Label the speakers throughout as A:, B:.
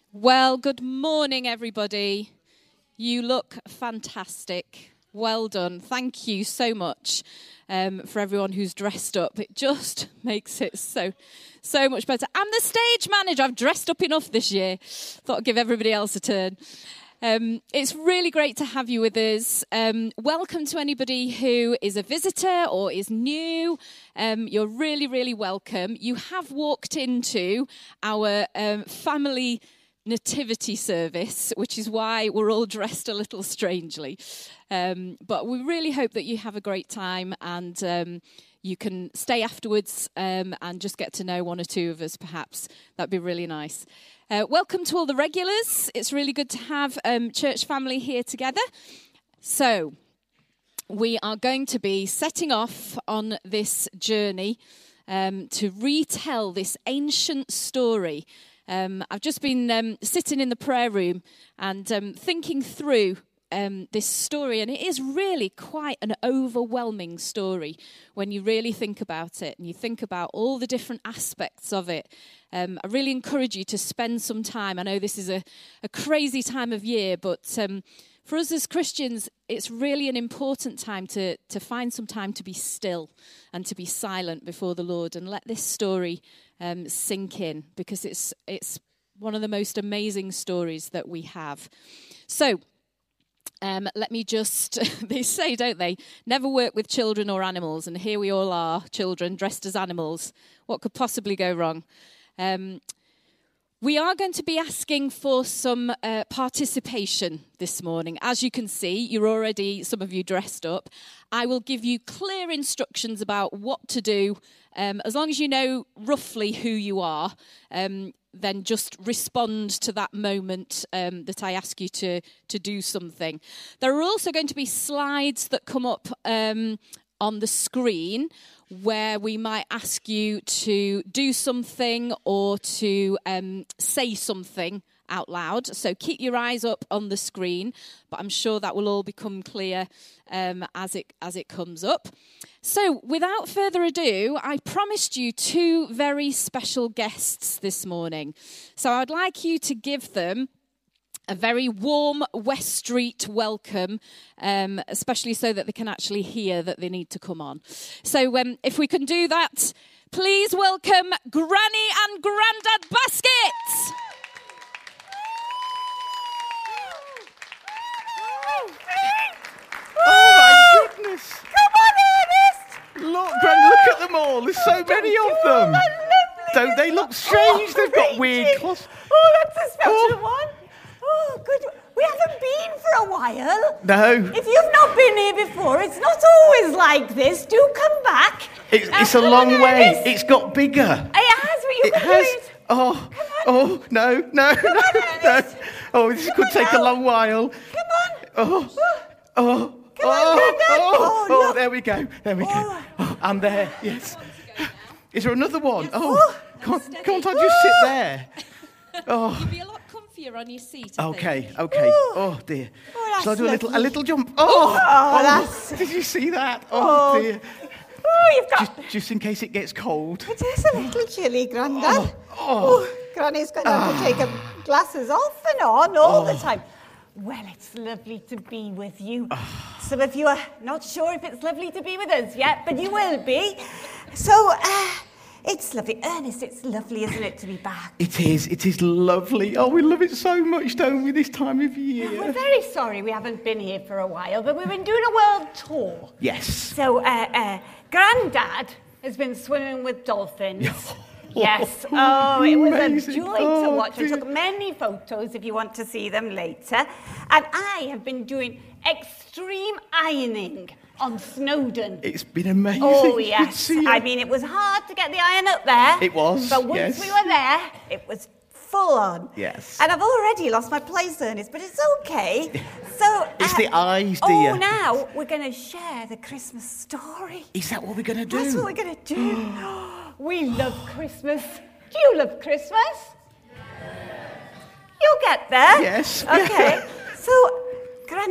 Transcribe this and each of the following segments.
A: Well, good morning, everybody. You look fantastic. Well done. Thank you so much for everyone who's dressed up. It just makes it so much better. I'm the stage manager. I've dressed up enough this year. Thought I'd give everybody else a turn. It's really great to have you with us. Welcome to anybody who is a visitor or is new. You're really, really welcome. You have walked into our family nativity service, which is why we're all dressed a little strangely. But we really hope that you have a great time and you can stay afterwards and just get to know one or two of us, perhaps. That'd be really nice. Welcome to all the regulars. It's really good to have church family here together. So we are going to be setting off on this journey to retell this ancient story. I've just been sitting in the prayer room and thinking through this story, and it is really quite an overwhelming story when you really think about it and you think about all the different aspects of it. I really encourage you to spend some time. I know this is a crazy time of year, but for us as Christians, it's really an important time to find some time to be still and to be silent before the Lord and let this story sink in, because it's one of the most amazing stories that we have. So let me just, they say, don't they, never work with children or animals, and here we all are, children dressed as animals. What could possibly go wrong? We are going to be asking for some participation this morning. As you can see, you're already, some of you, dressed up. I will give you clear instructions about what to do. As long as you know roughly who you are, then just respond to that moment that I ask you to do something. There are also going to be slides that come up on the screen where we might ask you to do something or to say something out loud. So keep your eyes up on the screen, but I'm sure that will all become clear as it comes up. So without further ado, I promised you two very special guests this morning. So I'd like you to give them a very warm West Street welcome, especially so that they can actually hear that they need to come on. So if we can do that, please welcome Granny and Grandad Baskets.
B: Oh my goodness!
C: Come on, Ernest!
B: Look, Granny, look at them all. There's so many of them. Don't they look strange? They've got weird clothes.
C: Oh, that's a special one. Oh, good. We haven't been for a while.
B: No.
C: If you've not been here before, it's not always like this. Do come back.
B: It's a long way. It's got bigger.
C: It has, but you can do it.
B: Oh, no. Oh, this could take a long while.
C: Come on.
B: Oh,
C: Look.
B: there we go.
C: Oh.
B: Oh, I'm there, yes. Is there another one?
A: Yes.
B: Can't I just sit there? Oh.
A: You'll be a lot comfier on your seat, I think.
B: Okay. Oh, dear.
C: Oh,
B: Shall I do
C: lovely.
B: a little jump? Did you see that? Oh, dear.
C: Oh, you've got...
B: Just in case it gets cold.
C: It is a little chilly, Grandad. Granny's going to have to take her glasses off and on all the time. Well, it's lovely to be with you. Some of you are not sure if it's lovely to be with us yet, but you will be. So, it's lovely. Ernest, it's lovely, isn't it, to be back?
B: It is lovely. Oh, we love it so much, don't we, this time of year?
C: We're very sorry we haven't been here for a while, but we've been doing a world tour.
B: Yes.
C: So, Grandad has been swimming with dolphins. Yes. Oh, it was
B: Amazing.
C: a joy to watch. I
B: Dear.
C: took many photos if you want to see them later. And I have been doing extreme ironing on Snowdon.
B: It's been amazing.
C: Oh, yes.
B: To see you.
C: I mean, it was hard to get the iron up there.
B: It was,
C: But once
B: yes.
C: we were there, it was full on.
B: Yes.
C: And I've already lost my place, Ernest, but it's okay. So
B: It's the eyes, dear.
C: Oh, now we're going to share the Christmas story.
B: Is that what we're going to do?
C: That's what we're going to do. We love Christmas. Do you love Christmas? You'll get there.
B: Yes.
C: Okay. So,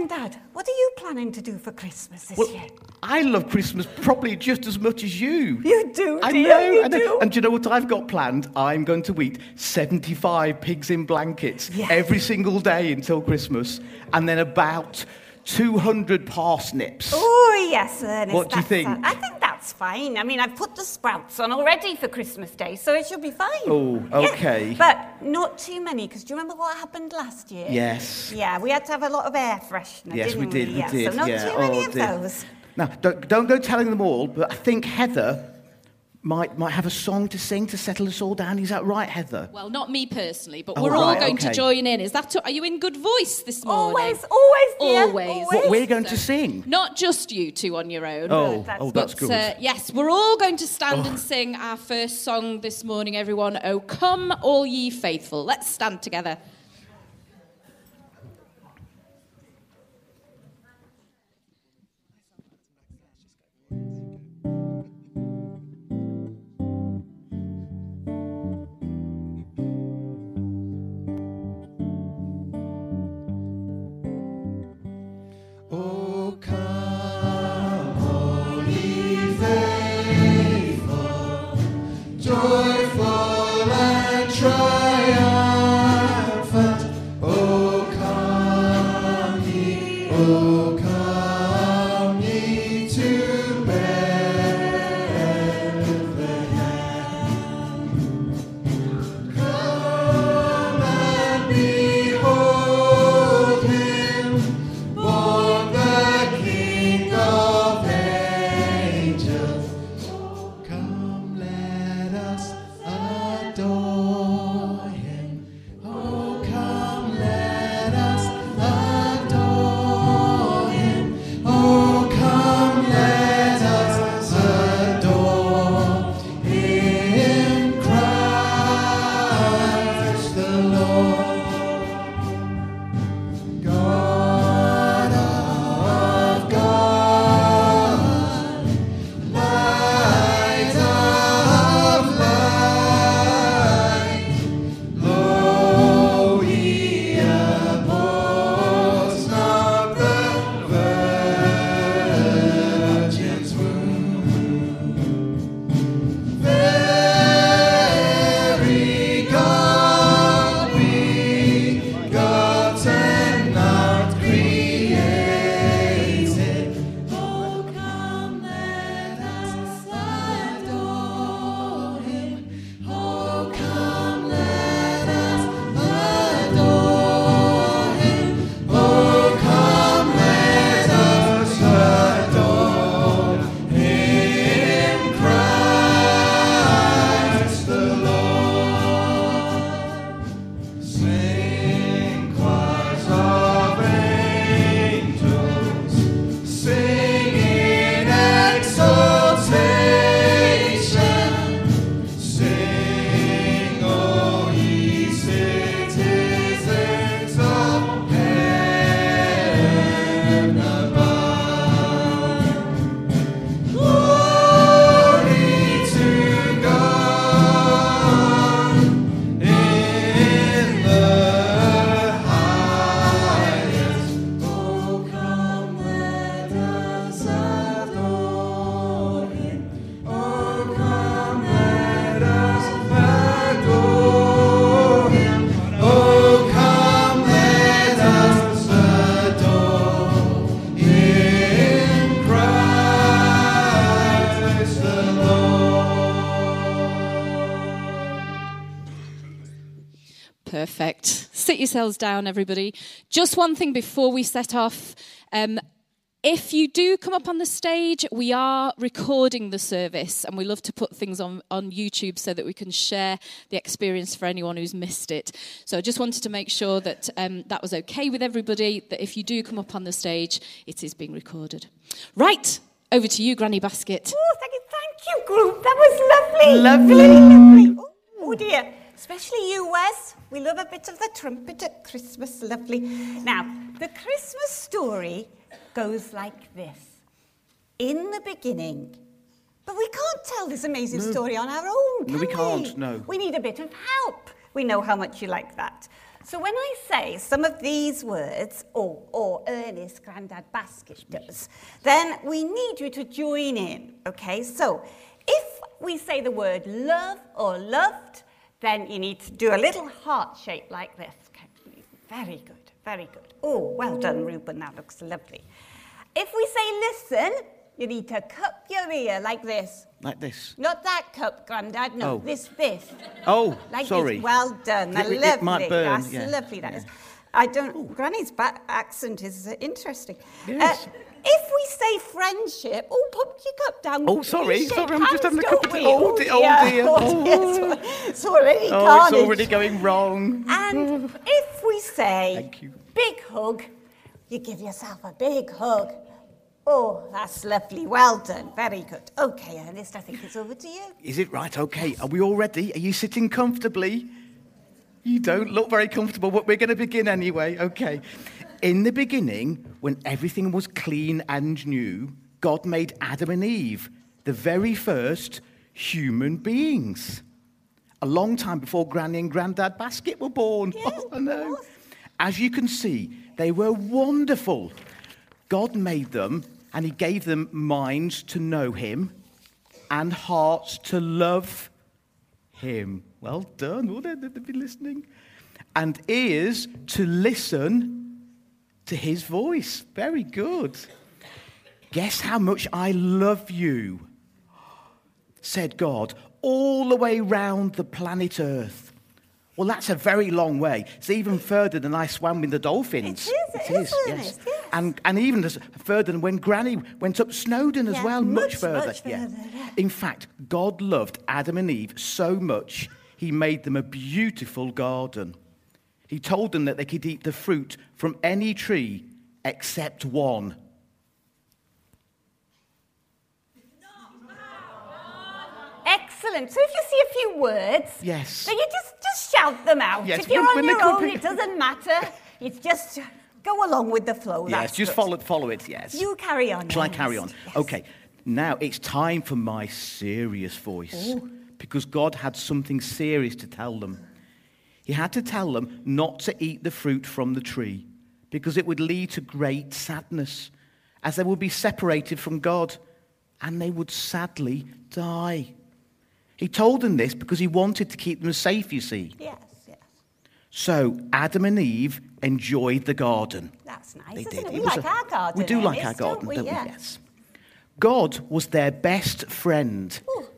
C: Grandad, what are you planning to do for Christmas this
B: Well,
C: year?
B: I love Christmas probably just as much as you.
C: You do,
B: I
C: dear,
B: know,
C: you
B: I know.
C: do.
B: And do you know what I've got planned? I'm going to eat 75 pigs in blankets
C: Yes.
B: every single day until Christmas, and then about 200 parsnips.
C: Oh, yes, Ernest.
B: What do you
C: that's,
B: think?
C: I think that's fine. I mean, I've put the sprouts on already for Christmas Day, so it should be fine.
B: Oh, okay.
C: Yeah, but not too many, because do you remember what happened last year?
B: Yes.
C: Yeah, we had to have a lot of air freshener,
B: Yes,
C: didn't
B: we did.
C: Yeah,
B: We did.
C: so not
B: yeah.
C: too many
B: Oh,
C: of
B: dear.
C: those.
B: Now, don't go telling them all, but I think Heather might have a song to sing to settle us all down. Is that right, Heather?
A: Well, not me personally, but
B: Oh,
A: we're all
B: right,
A: going to
B: okay.
A: join in. Are you in good voice this morning?
C: Always, dear.
A: Always.
B: What we're going to sing?
A: Not just you two on your own.
B: That's good.
A: Yes, we're all going to stand and sing our first song this morning, everyone. Oh, come, all ye faithful. Let's stand together.
D: Oh, come, all ye faithful, joyful and triumphant. Oh, come ye to Bethlehem. Come and behold him, born the King of angels. Oh, come, let us adore him. Oh, come, let us adore him. Oh, come, let us adore him, Christ the Lord. God of God, light of light, lo, he abhors not the virgin's womb. Very God begotten, not created. Oh, come, let us adore him. Oh, come, let us adore him. Oh, come, let us adore him, Christ the Lord. Sing, choirs of angels, sing in exaltation. Sing, O ye citizens of heaven above. Glory to God in the highest. Oh, come, let us adore him. Oh, come, let us adore him. Oh, come, let us adore him, Christ the Lord.
A: Perfect. Sit yourselves down, everybody. Just one thing before we set off. If you do come up on the stage, we are recording the service, and we love to put things on YouTube so that we can share the experience for anyone who's missed it. So I just wanted to make sure that that was okay with everybody, that if you do come up on the stage, it is being recorded. Right, over to you, Granny Basket.
C: Oh, thank you, group. That was lovely.
B: Lovely.
C: Very lovely. Oh, dear. Especially you, Wes. We love a bit of the trumpet at Christmas. Lovely. Now, the Christmas story goes like this. In the beginning. But we can't tell this amazing story on our own, can
B: No, we can't, no.
C: We need a bit of help. We know how much you like that. So when I say some of these words, or Ernest Grandad Basket does, then we need you to join in, okay? So if we say the word love or loved, then you need to do a little heart shape like this. Okay. Very good, very good. Oh, well done, Reuben, that looks lovely. If we say listen, you need to cup your ear like this.
B: Like this?
C: Not that cup, Grandad, no,
B: Oh.
C: this.
B: Oh,
C: Like
B: sorry.
C: This. Well done, lovely.
B: It might burn,
C: That's
B: yeah.
C: lovely, that
B: Yeah.
C: is. I don't, Granny's accent is interesting.
B: Yes.
C: If we say friendship, put your cup down.
B: Oh, sorry,
C: We shake
B: I'm just having a
C: hands,
B: cup of
C: don't
B: tea.
C: we?
B: Oh, dear, oh,
C: yeah,
B: dear. Oh.
C: It's already
B: Oh,
C: carnage.
B: it's already going wrong.
C: And if we say
B: Thank you.
C: big hug, you give yourself a big hug. Oh, that's lovely. Well done. Very good. Okay, Ernest, I think it's over to you.
B: Is it right? Okay. Are we all ready? Are you sitting comfortably? You don't look very comfortable, but we're going to begin anyway. Okay. In the beginning, when everything was clean and new, God made Adam and Eve, the very first human beings. A long time before Granny and Grandad Basket were born.
C: Yes,
B: Oh, I know.
C: of course.
B: As you can see, they were wonderful. God made them, and he gave them minds to know him and hearts to love him. Well done. Oh, they've been listening. And ears to listen to his voice. Very good. Guess how much I love you, said God, all the way round the planet Earth. Well, that's a very long way. It's even further than I swam with the dolphins.
C: It is, Ernest, yes.
B: And even further than when Granny went up Snowdon as
C: Yeah,
B: well, much further.
C: much further, yeah.
B: In fact, God loved Adam and Eve so much, he made them a beautiful garden. He told them that they could eat the fruit from any tree except one.
C: Excellent. So if you see a few words,
B: Yes.
C: then you just shout them out.
B: Yes,
C: If you're
B: when
C: on
B: they
C: your
B: come
C: own,
B: in-
C: it doesn't matter. It's just go along with the flow.
B: Yes,
C: That's
B: just
C: good.
B: follow it, yes.
C: You carry on.
B: Shall I
C: Ernest.
B: carry on?
C: Yes.
B: Okay, now it's time for my serious voice. Because God had something serious to tell them. He had to tell them not to eat the fruit from the tree, because it would lead to great sadness, as they would be separated from God, and they would sadly die. He told them this because he wanted to keep them safe, you see.
C: Yes, yes.
B: So Adam and Eve enjoyed the garden.
C: That's nice,
B: They
C: isn't
B: did.
C: it?
B: It
C: We
B: was
C: like our garden.
B: We do like our
C: Ernest,
B: garden, don't we?
C: Yeah.
B: Yes. God was their best friend.
C: Ooh.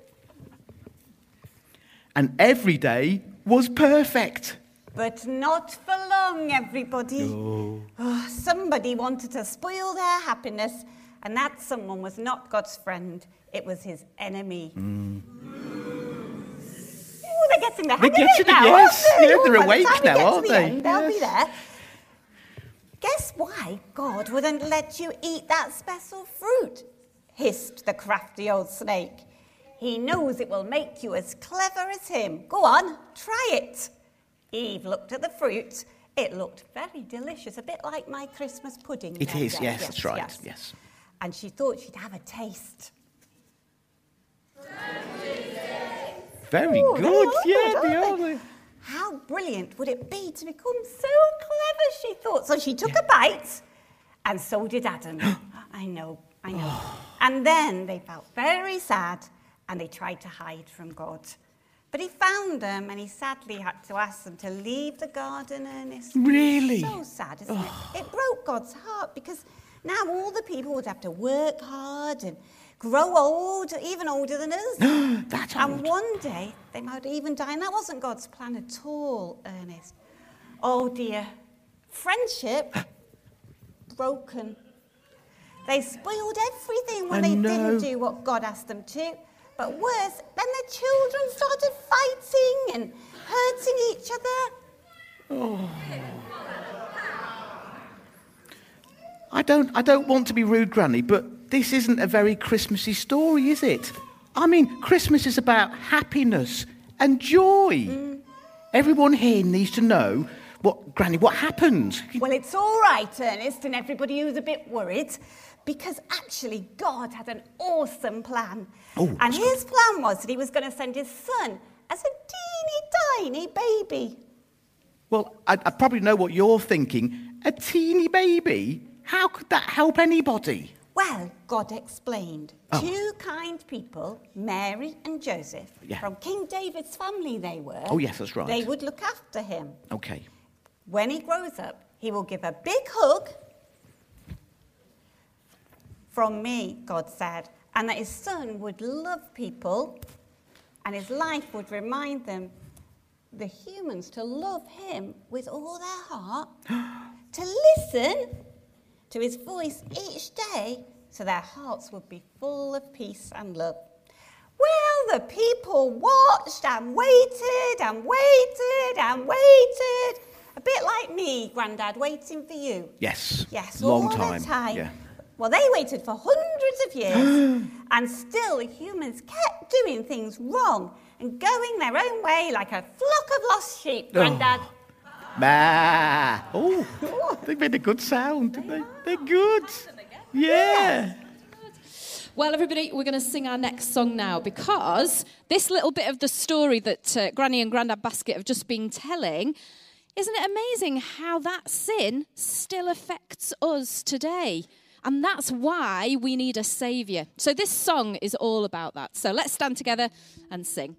B: And every day was perfect.
C: But not for long, everybody. Oh, somebody wanted to spoil their happiness, and that someone was not God's friend. It was his enemy. Oh, they're getting the hang
B: They're
C: of
B: getting
C: it
B: it,
C: now,
B: yes.
C: aren't they?
B: Yeah,
C: Oh,
B: they're
C: by the
B: awake
C: time we
B: now,
C: get to
B: aren't
C: the
B: they?
C: end, they'll be
B: Yes.
C: there. Guess why God wouldn't let you eat that special fruit? Hissed the crafty old snake. He knows it will make you as clever as him. Go on, try it. Eve looked at the fruit. It looked very delicious, a bit like my Christmas pudding.
B: It is,
C: Grandad.
B: yes, that's right. Yes.
C: And she thought she'd have a taste.
B: Very
C: Oh,
B: good.
C: they are
B: Yeah,
C: good,
B: they
C: aren't
B: are.
C: How brilliant would it be to become so clever, she thought. So she took a bite, and so did Adam. I know. And then they felt very sad, and they tried to hide from God. But he found them, and he sadly had to ask them to leave the garden, Ernest.
B: Really?
C: So sad, isn't it? It broke God's heart, because now all the people would have to work hard and grow old, even older than us.
B: That's
C: And
B: old.
C: one day, they might even die. And that wasn't God's plan at all, Ernest. Oh, dear. Friendship broken. They spoiled everything when
B: I
C: they
B: know.
C: didn't do what God asked them to. But worse, then the children started fighting and hurting each other.
B: I don't want to be rude, Granny, but this isn't a very Christmassy story, is it? I mean, Christmas is about happiness and joy. Everyone here needs to know what happened.
C: Well, it's all right, Ernest, and everybody who's a bit worried, because actually God had an awesome plan.
B: Oh,
C: And
B: that's
C: his plan was that he was going to send his son as a teeny tiny baby.
B: Well, I probably know what you're thinking. A teeny baby? How could that help anybody?
C: Well, God explained. Two kind people, Mary and Joseph, from King David's family they were.
B: Oh, yes, that's right.
C: They would look after him.
B: Okay.
C: When he grows up, he will give a big hug from me, God said, and that his son would love people and his life would remind them, the humans, to love him with all their heart, to listen to his voice each day so their hearts would be full of peace and love. Well, the people watched and waited and waited and waited. A bit like me, Grandad, waiting for you.
B: Yes.
C: Yes,
B: long
C: all
B: time.
C: the time.
B: Yeah.
C: Well, they waited for hundreds of years, and still the humans kept doing things wrong and going their own way like a flock of lost sheep, Grandad.
B: Ma. Oh, they made a good sound, didn't they? They're good. Yeah.
A: Well, everybody, we're going to sing our next song now because this little bit of the story that Granny and Grandad Basket have just been telling, isn't it amazing how that sin still affects us today? And that's why we need a saviour. So this song is all about that. So let's stand together and sing.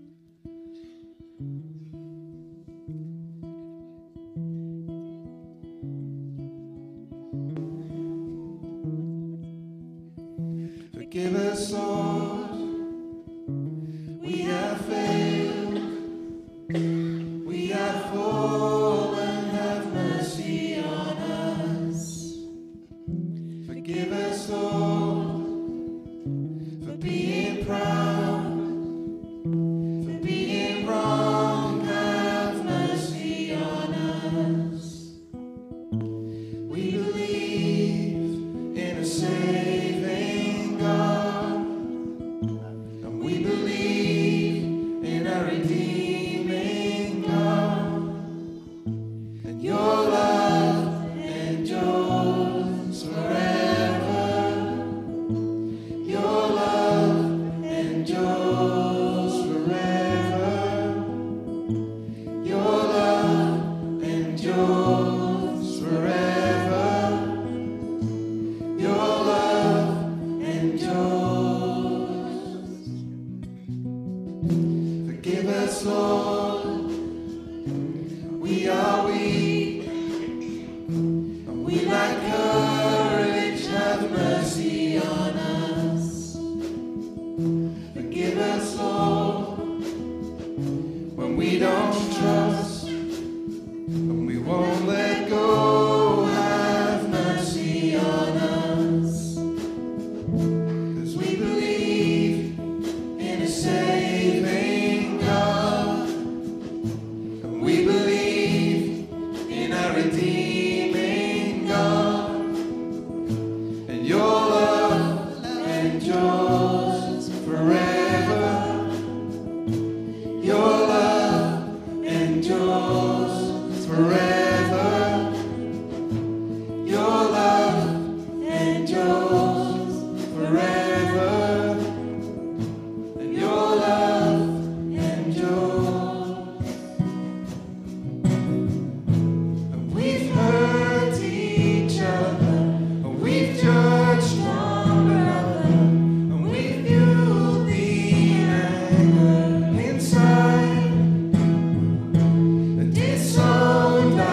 D: Forgive us, Lord, we have failed, we have fallen, have mercy on us. Forgive us, Lord, for being proud, for being wrong, have mercy on us. We believe in a saving God, and we believe in a redeeming God, and your love endures forever. Your love endures forever. Your love endures forever. Your love endures. Forgive us, Lord, we are weak, and we lack courage, have mercy on us. Forgive us, Lord, when we don't trust, when we won't let go, have mercy on us. 'Cause we believe in a saving God, and we believe in a redeeming God, and your love endures forever. Your love endures forever. Your love endures forever. And your love endures. And we've hurt each other, and we've judged one another, and we've fueled the anger inside, and disowned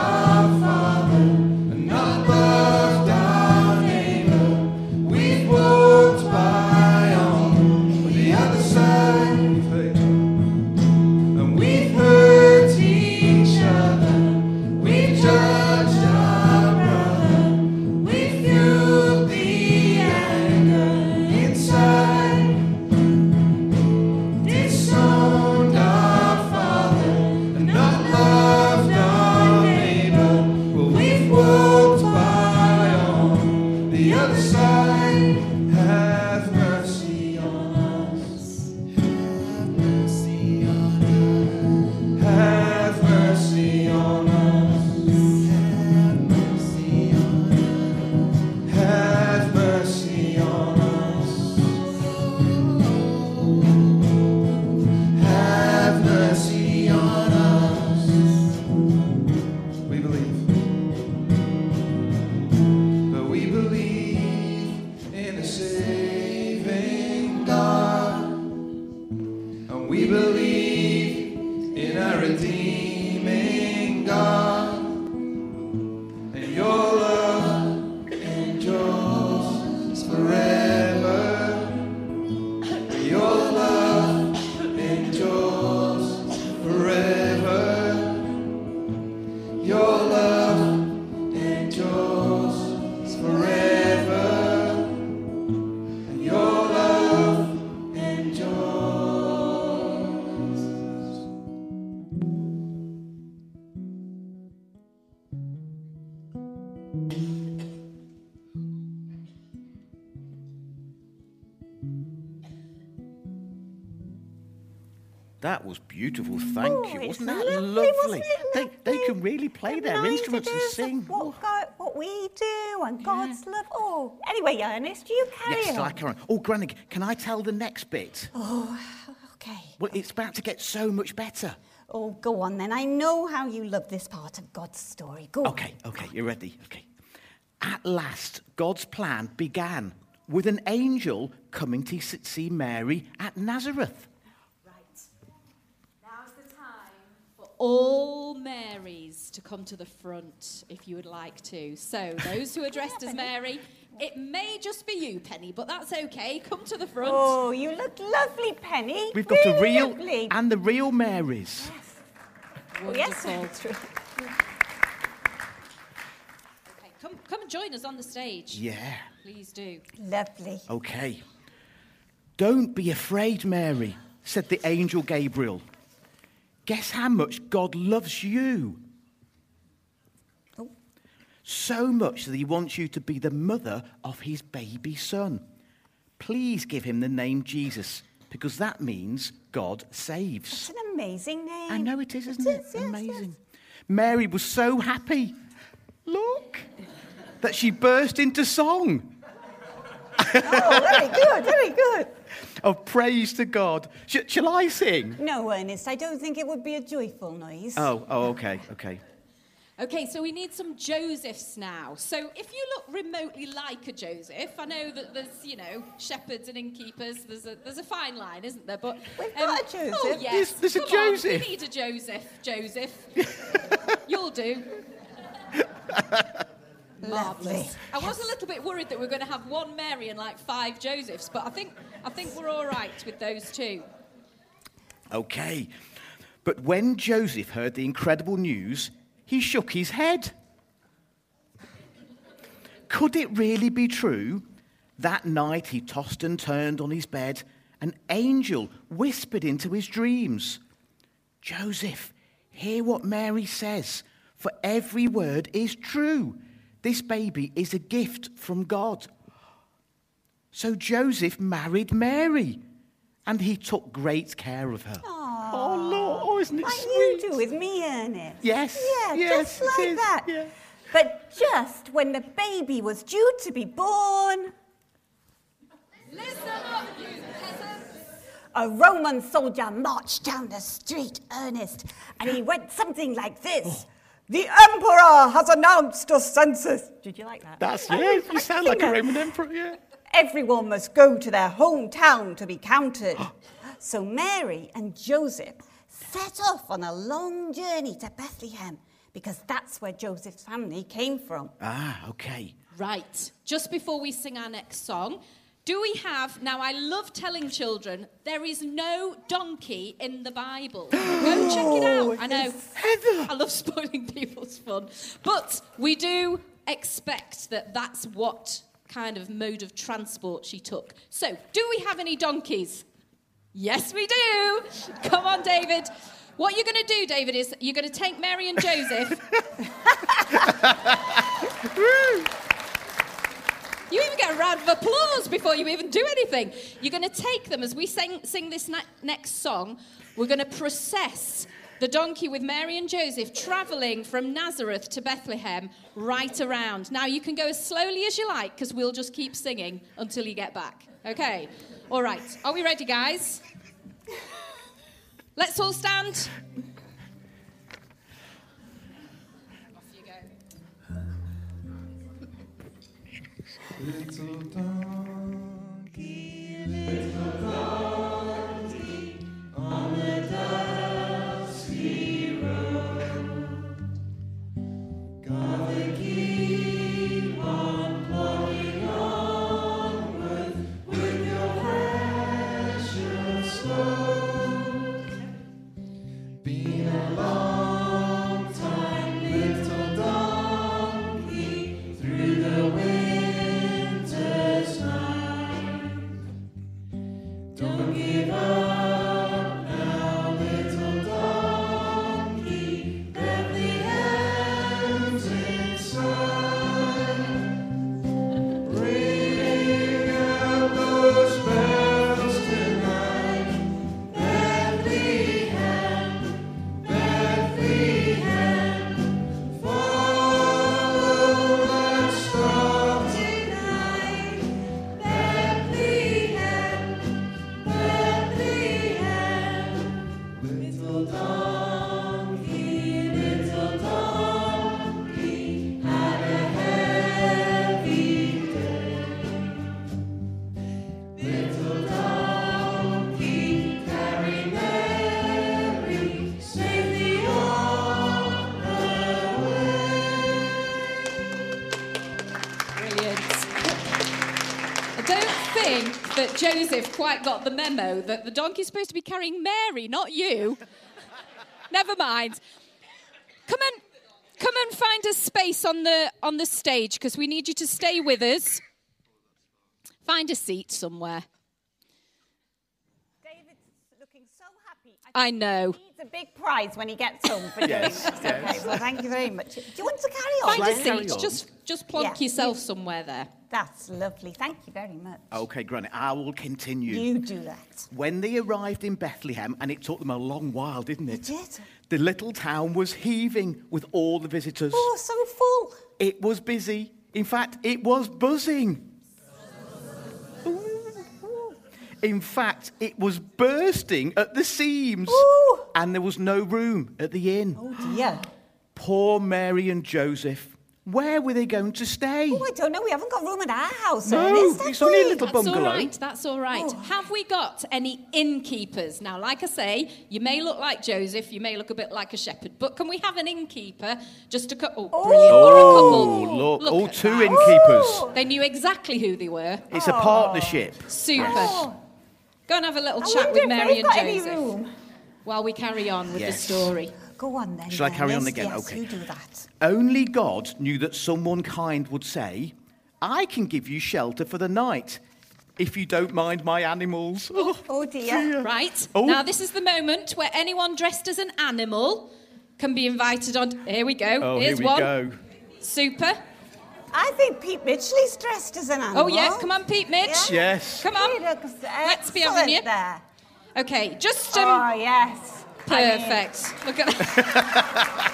D: Your love endures forever. And your love endures.
B: That was beautiful, thank you.
C: It's
B: Wasn't that
C: lovely,
B: lovely?
C: wasn't it
B: They can really play their
C: Nice
B: instruments and
C: ideas of
B: sing.
C: What we do and God's love. Oh, anyway, Ernest, you carry
B: Yes,
C: on.
B: I can. Oh, Granny, can I tell the next bit?
C: Oh, okay.
B: Well, it's about to get so much better.
C: Oh, go on then. I know how you love this part of God's story. Go on.
B: Okay, you're ready. Okay. At last, God's plan began with an angel coming to see Mary at Nazareth.
A: Now's the time for all Marys to come to the front if you would like to. So, those who are dressed as Mary, it may just be you, Penny, but that's okay. Come to the front.
C: Oh, you look lovely, Penny.
B: We've got
C: really
B: a real
C: lovely.
B: and the real Marys.
C: Yes,
A: Wonderful.
C: that's true.
A: Okay, come and join us on the stage.
B: Yeah.
A: Please do.
C: Lovely.
B: Okay. Don't be afraid, Mary, said the angel Gabriel. Guess how much God loves you?
C: Oh.
B: So much that he wants you to be the mother of his baby son. Please give him the name Jesus, because that means God saves.
C: It's an amazing name.
B: I know it is, isn't it?
C: Yes,
B: Amazing. Mary was so happy. Look, that she burst into song.
C: Oh, very good, very good.
B: Of praise to God. Shall I sing?
C: No, Ernest, I don't think it would be a joyful noise.
B: Oh, okay.
A: Okay, so we need some Josephs now. So if you look remotely like a Joseph, I know that there's, shepherds and innkeepers. There's a fine line, isn't there? But
C: We've got a Joseph.
A: Oh, yes.
B: There's a
A: Come on,
B: Joseph.
A: we need a Joseph. You'll do. Marvellous. I was a little bit worried that we were going to have one Mary and like 5 Josephs, but I think we're all right with those 2.
B: Okay. But when Joseph heard the incredible news, he shook his head. Could it really be true? That night he tossed and turned on his bed. An angel whispered into his dreams. Joseph, hear what Mary says, for every word is true. This baby is a gift from God. So Joseph married Mary, and he took great care of her.
C: Aww.
B: Oh, Lord, oh, isn't it
C: Like
B: sweet?
C: you do with me, Ernest.
B: Yes.
C: Yeah,
B: Yes,
C: just
B: it
C: like
B: is,
C: that.
B: yeah.
C: But just when the baby was due to be born,
A: Listen up, you peasants.
C: a Roman soldier marched down the street, Ernest, and he went something like this. The Emperor has announced a census. Did you like that?
B: That's, yeah, you sound like a Roman emperor, yeah.
C: Everyone must go to their hometown to be counted. So Mary and Joseph set off on a long journey to Bethlehem because that's where Joseph's family came from.
B: Ah, okay.
A: Right. Just before we sing our next song, do we have... Now, I love telling children, there is no donkey in the Bible. Go check it out. I know.
B: Heather!
A: I love spoiling people's fun. But we do expect that that's what kind of mode of transport she took. So, do we have any donkeys? Yes, we do. Come on, David. What you're going to do, David, is you're going to take Mary and Joseph... You even get a round of applause before you even do anything. You're going to take them, as we sing this next song, we're going to process the donkey with Mary and Joseph travelling from Nazareth to Bethlehem right around. Now, you can go as slowly as you like, because we'll just keep singing until you get back. Okay? All right. Are we ready, guys? Let's all stand.
D: Little donkey, on the dusty road. God the keep on plodding onward with your precious load. Been a long time lived
A: that Joseph quite got the memo that the donkey's supposed to be carrying Mary, not you. Never mind. Come and find a space on the stage, because we need you to stay with us. Find a seat somewhere.
C: David's looking so happy.
A: I know.
C: He needs a big prize when he gets home for doing this. Okay, well, thank you very much. Do you want to carry on?
A: Find a
B: Carry
A: seat.
B: on.
A: Just plonk
C: Yeah.
A: yourself somewhere there.
C: That's lovely. Thank you very much.
B: Okay, Granny, I will continue.
C: You do that.
B: When they arrived in Bethlehem, and it took them a long while, didn't it?
C: It did.
B: The little town was heaving with all the visitors.
C: Oh, so full.
B: It was busy. In fact, it was buzzing. In fact, it was bursting at the seams.
C: Ooh.
B: And there was no room at the inn.
C: Oh, dear.
B: Poor Mary and Joseph. Where were they going to stay?
C: Oh, I don't know. We haven't got room at our house,
B: No,
C: Ernest, have
B: it's only a
C: we?
B: little
A: That's all
B: bungalow.
A: right. That's all right.
C: Oh.
A: Have we got any innkeepers? Now, like I say, you may look like Joseph, you may look a bit like a shepherd, but can we have an innkeeper just to cut? Oh, brilliant! Or a couple.
B: Look,
A: at
B: two
A: that.
B: innkeepers.
C: Oh.
A: They knew exactly who they were.
B: It's a partnership.
A: Super.
C: Oh.
A: Go and have a little
C: I
A: chat
C: wonder
A: with
C: if
A: Mary
C: they've
A: and
C: got any
A: Joseph
C: room.
A: while we carry on with
B: Yes.
A: the story.
C: Go on then.
B: Shall I carry on
C: Ernest.
B: again?
C: Yes,
B: Okay.
C: you do that.
B: Only God knew that someone kind would say, I can give you shelter for the night if you don't mind my animals.
C: Oh, dear.
A: Right.
B: Oh.
A: Now, this is the moment where anyone dressed as an animal can be invited on. Here we go.
B: Oh,
A: Here's
B: here we
A: one.
B: go.
A: Super.
C: I think Pete Mitchell's dressed as an animal.
A: Oh, yeah. Come on, Pete Mitch.
C: Yeah.
B: Yes.
A: Come on.
C: He looks
A: Let's be
C: excellent
A: having you.
C: there.
A: Okay, just
C: Oh, yes.
A: perfect. Look at that.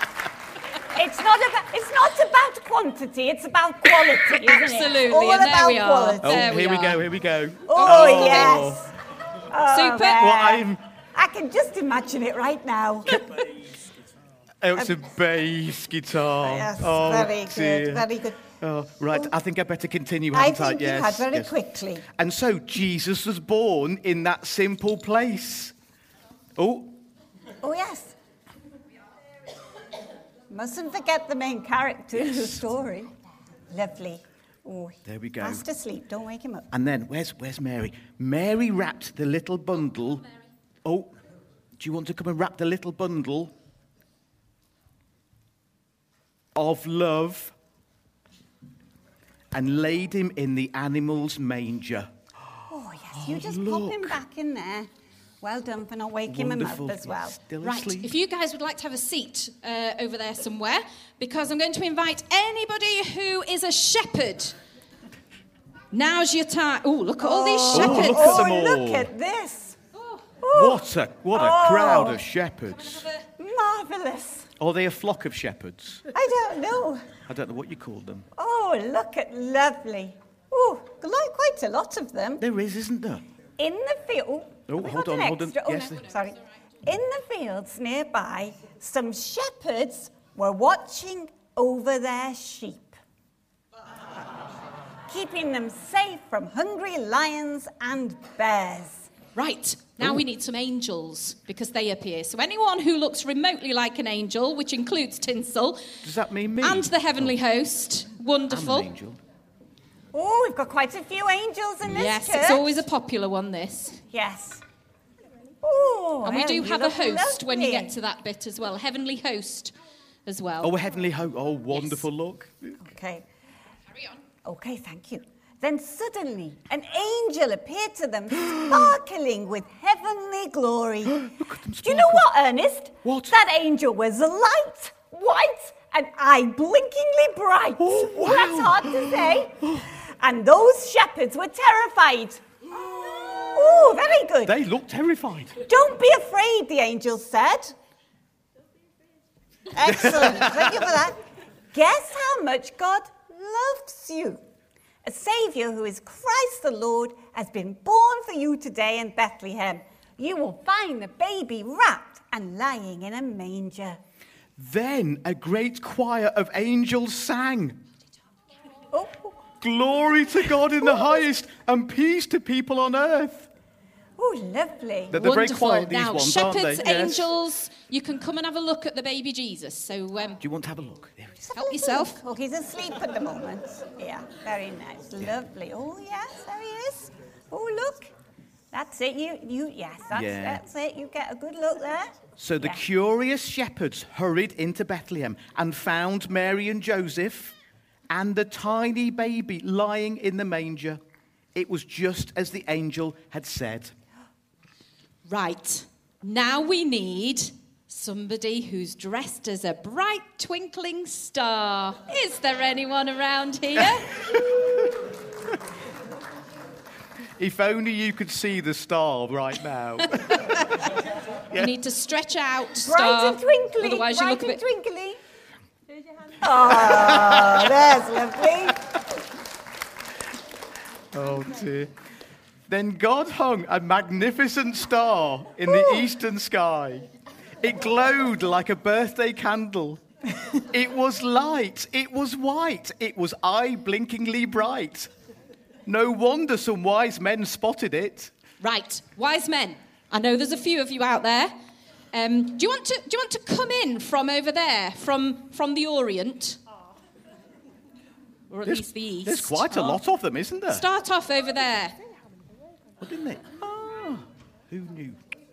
C: It's not about quantity, it's about quality, isn't it?
A: Absolutely,
C: All
A: and there
C: about
A: we are.
C: quality.
B: Oh,
A: There we
B: here we
A: are.
B: go, here we go.
C: Oh, yes. Oh,
A: Super.
C: there.
B: Well,
C: I can just imagine it right now.
B: Oh, it's a bass guitar.
C: Yes,
B: oh,
C: very
B: dear.
C: good, very good.
B: Oh, right, I think I better continue,
C: I
B: haven't I?
C: think you
B: Yes,
C: had very
B: yes.
C: quickly.
B: And so Jesus was born in that simple place. Oh,
C: Oh, yes. Mustn't forget the main character in the story. Lovely. Oh,
B: There we go.
C: Fast asleep, don't wake him up.
B: and then where's Mary? Mary wrapped the little bundle. Oh, do you want to come and wrap the little bundle of love and laid him in the animal's manger?
C: Oh, yes, you just pop him
B: look.
C: back in there. Well done for not waking him
B: Wonderful.
C: up as well.
B: Still
A: Right,
B: asleep.
A: if you guys would like to have a seat over there somewhere, because I'm going to invite anybody who is a shepherd. Now's your time. Oh, look at all these shepherds.
B: look at them
C: Oh,
B: all.
C: look at this.
A: Oh,
B: What a crowd of shepherds.
C: Marvellous.
B: Are they a flock of shepherds?
C: I don't know.
B: I don't know what you call them.
C: Oh, look at lovely. Oh, quite a lot of them.
B: There is, isn't there?
C: In the field.
B: Oh,
C: have we
B: hold
C: got
B: on,
C: an
B: hold on.
C: extra? Oh,
B: Yes,
C: no,
B: there-
C: sorry. In the fields nearby, some shepherds were watching over their sheep, keeping them safe from hungry lions and bears.
A: Right, now we need some angels because they appear. So anyone who looks remotely like an angel, which includes Tinsel,
B: Does that mean me?
A: and the heavenly host,
B: I'm
A: wonderful.
B: an angel.
C: Oh, we've got quite a few angels in this
A: Yes,
C: church.
A: it's always a popular one, this.
C: Yes. Oh,
A: And we do
C: you
A: have a
C: look
A: host when you
C: lovely.
A: get to that bit as well, a heavenly host as well.
B: Oh, a heavenly hope. Oh, wonderful look.
C: Okay.
A: Carry on.
C: Okay, thank you. Then suddenly, an angel appeared to them, sparkling with heavenly glory. Do you know what, Ernest?
B: What?
C: That angel was light, white, and eye-blinkingly bright.
B: Oh, wow.
C: That's hard to say. And those shepherds were terrified. Oh, very good.
B: They look terrified.
C: Don't be afraid, the angel said. Excellent. Thank you for that. Guess how much God loves you. A Saviour who is Christ the Lord has been born for you today in Bethlehem. You will find the baby wrapped and lying in a manger.
B: Then a great choir of angels sang,
C: Oh,
B: Glory to God in the highest, and peace to people on earth.
C: oh, lovely.
B: They're very
A: Wonderful.
B: quiet, these
A: Now,
B: ones, aren't
A: shepherds,
B: they? Yes.
A: angels, you can come and have a look at the baby Jesus. So,
B: Do you want to have a look? There it is.
C: Just have a
A: help
C: little
A: yourself.
C: look. Oh, he's asleep at the moment. Yeah, very nice. Lovely. Oh, yes, there he is. Oh, look. That's it. Yes, that's it. You get a good look there.
B: So the curious shepherds hurried into Bethlehem and found Mary and Joseph and the tiny baby lying in the manger. It was just as the angel had said.
A: Right. Now we need somebody who's dressed as a bright twinkling star. Is there anyone around here?
B: If only you could see the star right now.
A: You need to stretch out,
C: Bright
A: star.
C: and twinkly.
A: Otherwise you look a bit...
C: twinkly. Oh, that's lovely.
B: Oh, dear. Then God hung a magnificent star in the eastern sky. It glowed like a birthday candle. It was light. It was white. It was eye-blinkingly bright. No wonder some wise men spotted it.
A: Right, wise men. I know there's a few of you out there. Do you want to come in from over there, from the Orient? Or at least the east?
B: There's quite a lot of them, isn't there?
A: Start off over there.
B: Oh, didn't they? Ah, who knew?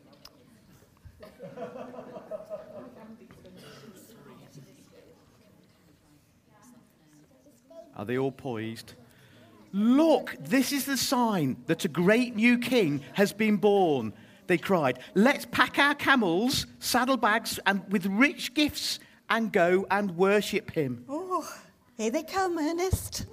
B: Are they all poised? Look, this is the sign that a great new king has been born, they cried. Let's pack our camels, saddlebags, and with rich gifts and go and worship him.
C: Oh, here they come, Ernest.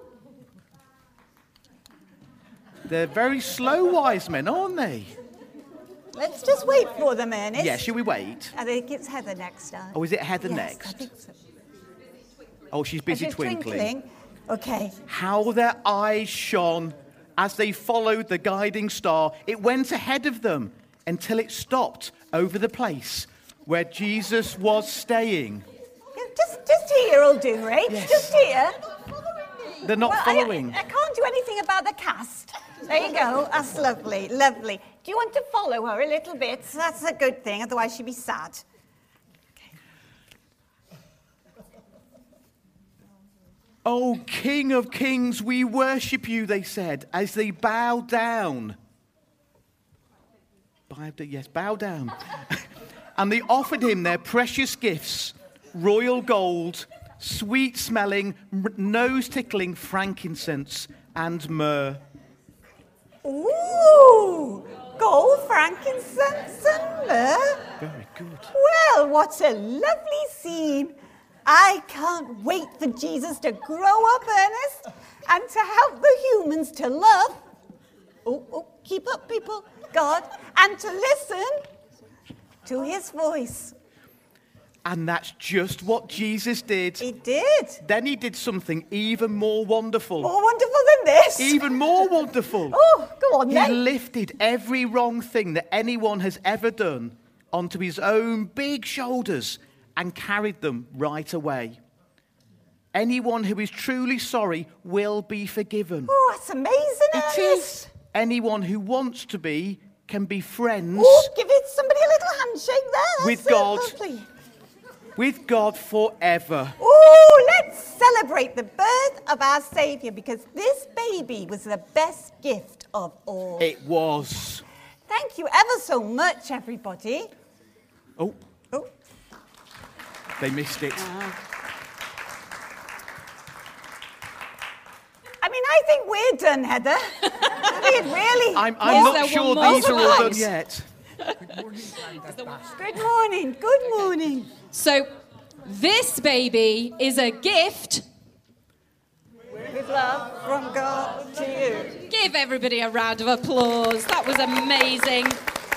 B: They're very slow wise men, aren't they?
C: Let's just wait for them, Ernest.
B: Yeah, shall we wait?
C: I think it's Heather next time.
B: Oh, is it Heather
C: Yes,
B: next?
C: I think so.
B: Oh, she's busy
C: She's
B: twinkling.
C: Okay.
B: How their eyes shone as they followed the guiding star. It went ahead of them until it stopped over the place where Jesus was staying.
C: Yeah, just here will do, right?
B: Yes.
C: Just here.
B: They're not following.
C: I can't do anything about the cast. There you go. That's lovely, lovely. Do you want to follow her a little bit? That's a good thing, otherwise she'd be sad.
B: Oh, King of Kings, we worship you, they said, as they bowed down. Bow down. And they offered him their precious gifts, royal gold, sweet-smelling, nose-tickling frankincense and myrrh.
C: Ooh, gold, frankincense, and myrrh.
B: Very good.
C: Well, what a lovely scene. I can't wait for Jesus to grow up, Ernest, and to help the humans to love, keep up, people, God, and to listen to his voice.
B: And that's just what Jesus did.
C: He did.
B: Then he did something even more wonderful.
C: More wonderful than this.
B: Even more wonderful.
C: Oh, go on
B: He
C: then.
B: lifted every wrong thing that anyone has ever done onto his own big shoulders and carried them right away. Anyone who is truly sorry will be forgiven.
C: Oh, that's amazing, Ernest.
B: It is. Anyone who wants to be can be friends
C: Oh, give it somebody a little handshake there.
B: With
C: That's
B: God.
C: Lovely.
B: with God forever.
C: Oh, let's celebrate the birth of our Saviour, because this baby was the best gift of all.
B: It was.
C: Thank you ever so much, everybody.
B: Oh,
C: Oh,
B: they missed it.
C: I mean, I think we're done, Heather. We're really.
B: I'm
A: Is
B: not
A: there
B: sure
A: one more
B: these are all
A: slide?
B: done yet.
C: Good morning. Good morning.
A: So this baby is a gift.
C: With love from God to you.
A: Give everybody a round of applause. That was amazing.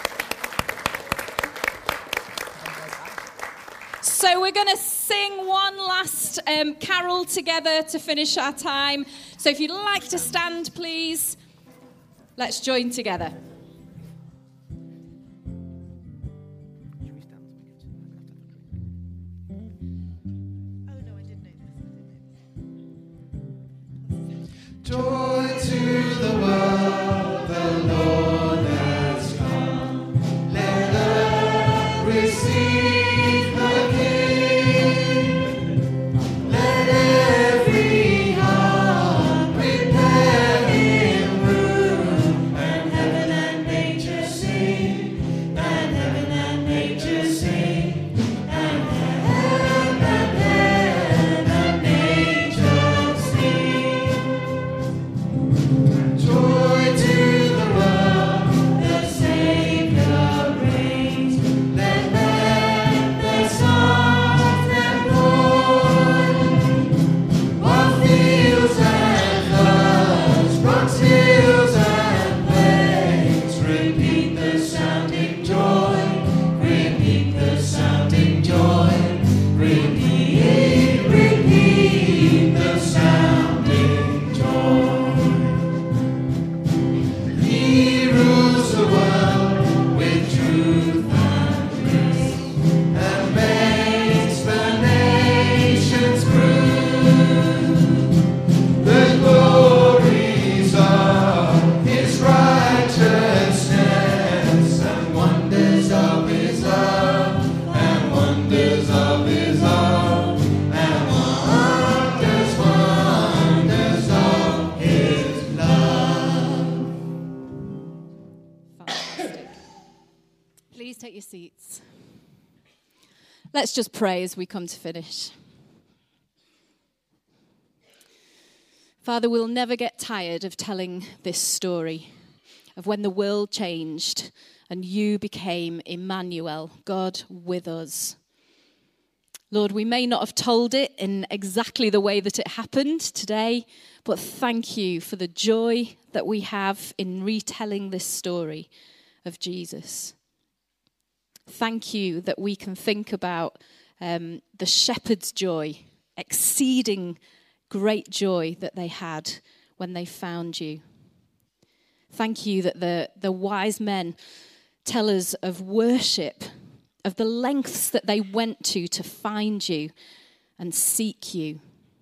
A: So we're going to sing one last carol together to finish our time. So if you'd like to stand, please, let's join together.
D: Joy to the world, the Lord has come. Let earth receive her King. Let every heart prepare him room.
A: Take your seats. Let's just pray as we come to finish. Father, we'll never get tired of telling this story of when the world changed and you became Emmanuel, God with us. Lord, we may not have told it in exactly the way that it happened today, but thank you for the joy that we have in retelling this story of Jesus. Thank you that we can think about the shepherd's joy, exceeding great joy that they had when they found you. Thank you that the wise men tell us of worship, of the lengths that they went to find you and seek you.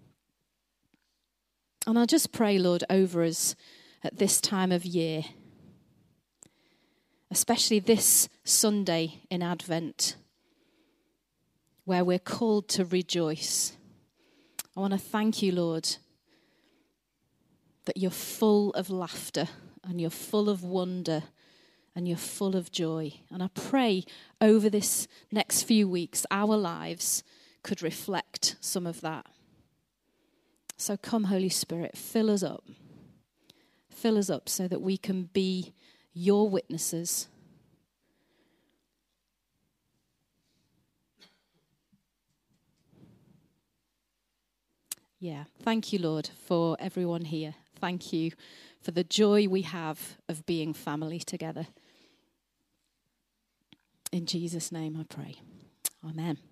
A: And I just pray, Lord, over us at this time of year, especially this Sunday in Advent, where we're called to rejoice. I want to thank you, Lord, that you're full of laughter and you're full of wonder and you're full of joy. And I pray over this next few weeks, our lives could reflect some of that. So come, Holy Spirit, fill us up. Fill us up so that we can be your witnesses. Yeah, thank you, Lord, for everyone here. Thank you for the joy we have of being family together. In Jesus' name I pray. Amen.